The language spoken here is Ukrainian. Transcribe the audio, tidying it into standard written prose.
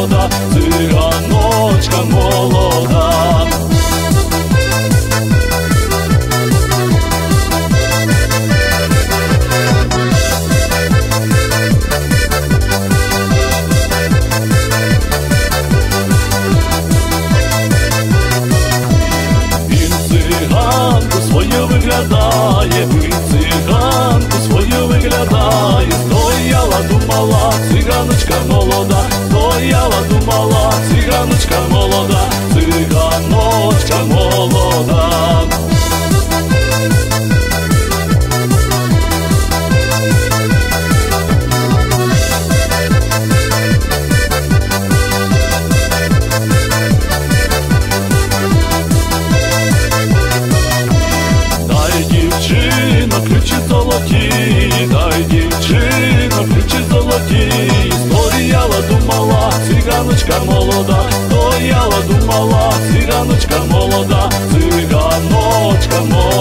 молода, циганочка молода. Виглядає, циганку свою виглядає, стояла, думала, циганочка молода, стояла, думала, циганочка молода, циганочка молода. Ключі золоті, дай дівчино, ключі золоті. Стояла, думала, циганочка молода, стояла, думала, циганочка молода, циганочка молода.